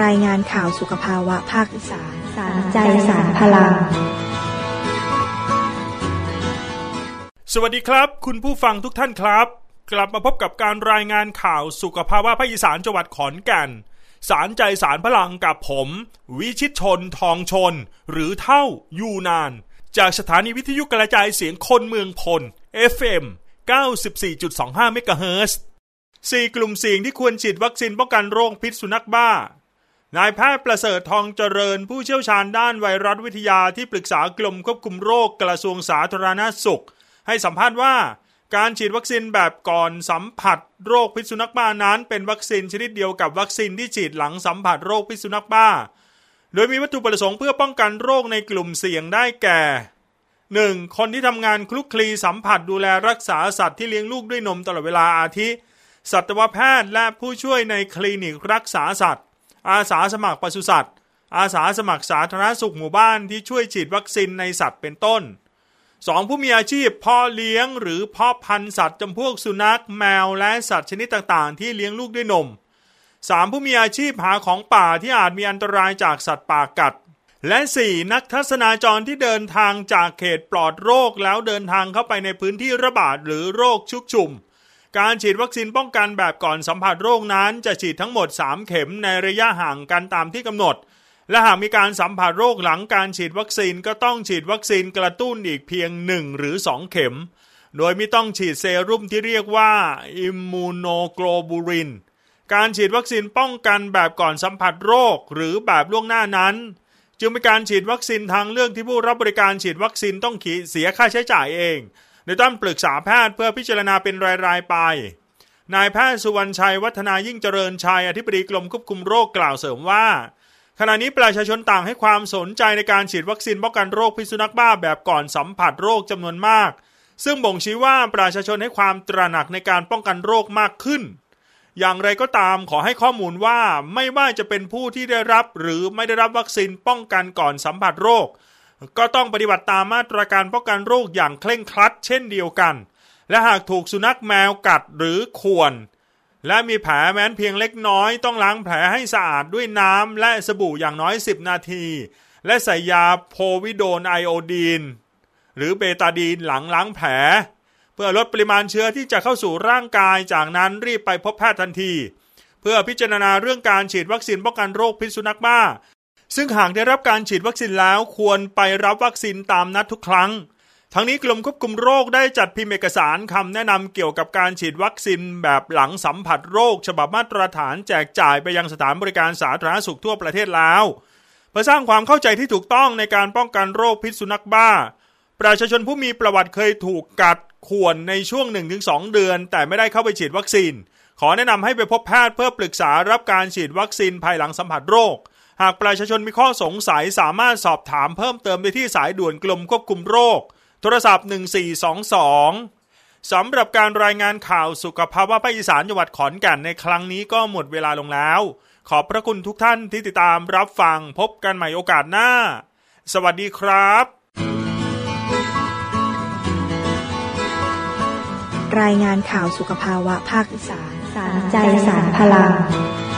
รายงานข่าวสุขภาวะภาคอีสานสารใจสารพลังสวัสดีครับคุณผู้ฟังทุกท่านครับกลับมาพบกับการรายงานข่าวสุขภาวะภาคอีสานจังหวัดขอนแก่นสารใจสารพลังกับผมวิชิตชนทองชนหรือเท่ายูนานจากสถานีวิทยุกระจายเสียงคนเมืองพล FM 94.25 เมกะเฮิรตซ์4กลุ่มเสี่ยงที่ควรฉีดวัคซีนป้องกันโรคพิษสุนัขบ้านายแพทย์ประเสริฐทองเจริญผู้เชี่ยวชาญด้านไวรัสวิทยาที่ปรึกษากรมควบคุมโรคกระทรวงสาธารณสุขให้สัมภาษณ์ว่าการฉีดวัคซีนแบบก่อนสัมผัสโรคพิษสุนัขบ้านั้นเป็นวัคซีนชนิดเดียวกับวัคซีนที่ฉีดหลังสัมผัสโรคพิษสุนัขบ้าโดยมีวัตถุประสงค์เพื่อป้องกันโรคในกลุ่มเสี่ยงได้แก่ 1. คนที่ทำงานคลุกคลีสัมผัสดูแลรักษาสัตว์ที่เลี้ยงลูกด้วยนมตลอดเวลาอาทิสัตวแพทย์และผู้ช่วยในคลินิกรักษาสัตว์อาสาสมัครปศุสัตว์อาสาสมัครสาธารณสุขหมู่บ้านที่ช่วยฉีดวัคซีนในสัตว์เป็นต้น 2. ผู้มีอาชีพเพาะเลี้ยงหรือเพาะพันธุ์สัตว์จำพวกสุนัขแมวและสัตว์ชนิดต่างๆที่เลี้ยงลูกด้วยนม 3. ผู้มีอาชีพหาของป่าที่อาจมีอันตรายจากสัตว์ป่ากัดและ 4. นักทัศนาจรที่เดินทางจากเขตปลอดโรคแล้วเดินทางเข้าไปในพื้นที่ระบาดหรือโรคชุกชุมการฉีดวัคซีนป้องกันแบบก่อนสัมผัสโรคนั้นจะฉีดทั้งหมด3เข็มในระยะห่างกันตามที่กำหนดและหากมีการสัมผัสโรคหลังการฉีดวัคซีนก็ต้องฉีดวัคซีนกระตุ้นอีกเพียง1หรือ2เข็มโดยไม่ต้องฉีดเซรุ่มที่เรียกว่าอิมมูโนโกลบูลินการฉีดวัคซีนป้องกันแบบก่อนสัมผัสโรคหรือแบบล่วงหน้านั้นจึงเป็นการฉีดวัคซีนทางเลือกที่ผู้รับบริการฉีดวัคซีนต้องเสียค่าใช้จ่ายเองโดยต้องปรึกษาแพทย์เพื่อพิจารณาเป็นรายๆไปนายแพทย์สุวรรณชัยวัฒนายิ่งเจริญชัยอธิบดีกรมควบคุมโรคกล่าวเสริมว่าขณะนี้ประชาชนต่างให้ความสนใจในการฉีดวัคซีนป้องกันโรคพิษสุนัขบ้าแบบก่อนสัมผัสโรคจำนวนมากซึ่งบ่งชี้ว่าประชาชนให้ความตระหนักในการป้องกันโรคมากขึ้นอย่างไรก็ตามขอให้ข้อมูลว่าไม่ว่าจะเป็นผู้ที่ได้รับหรือไม่ได้รับวัคซีนป้องกันก่อนสัมผัสโรคก็ต้องปฏิบัติตามมาตรการป้องกันโรคอย่างเคร่งครัดเช่นเดียวกันและหากถูกสุนัขแมวกัดหรือข่วนและมีแผลแม้นเพียงเล็กน้อยต้องล้างแผลให้สะอาดด้วยน้ำและสบู่อย่างน้อย10นาทีและใส่ยาโพวิโดนไอโอดีนหรือเบตาดีนหลังล้างแผลเพื่อลดปริมาณเชื้อที่จะเข้าสู่ร่างกายจากนั้นรีบไปพบแพทย์ทันทีเพื่อพิจารณาเรื่องการฉีดวัคซีนป้องกันโรคพิษสุนัขบ้าซึ่งหากได้รับการฉีดวัคซีนแล้วควรไปรับวัคซีนตามนัดทุกครั้งทั้งนี้กรมควบคุมโรคได้จัดพิมพ์เอกสารคำแนะนำเกี่ยวกับการฉีดวัคซีนแบบหลังสัมผัสโรคฉบับมาตรฐานแจกจ่ายไปยังสถานบริการสาธารณสุขทั่วประเทศแล้วเพื่อสร้างความเข้าใจที่ถูกต้องในการป้องกันโรคพิษสุนัขบ้าประชาชนผู้มีประวัติเคยถูกกัดข่วนในช่วง 1-2 เดือนแต่ไม่ได้เข้าไปฉีดวัคซีนขอแนะนำให้ไปพบแพทย์เพื่อปรึกษารับการฉีดวัคซีนภายหลังสัมผัสโรคหากประชาชนมีข้อสงสัยสามารถสอบถามเพิ่มเติมได้ที่สายด่วนกรมควบคุมโรคโทรศัพท์1422สำหรับการรายงานข่าวสุขภาวะภาคอีสานจังหวัดขอนแก่นในครั้งนี้ก็หมดเวลาลงแล้วขอบพระคุณทุกท่านที่ติดตามรับฟังพบกันใหม่โอกาสหน้าสวัสดีครับรายงานข่าวสุขภาวะภาคอีสานสารใจสารพลัง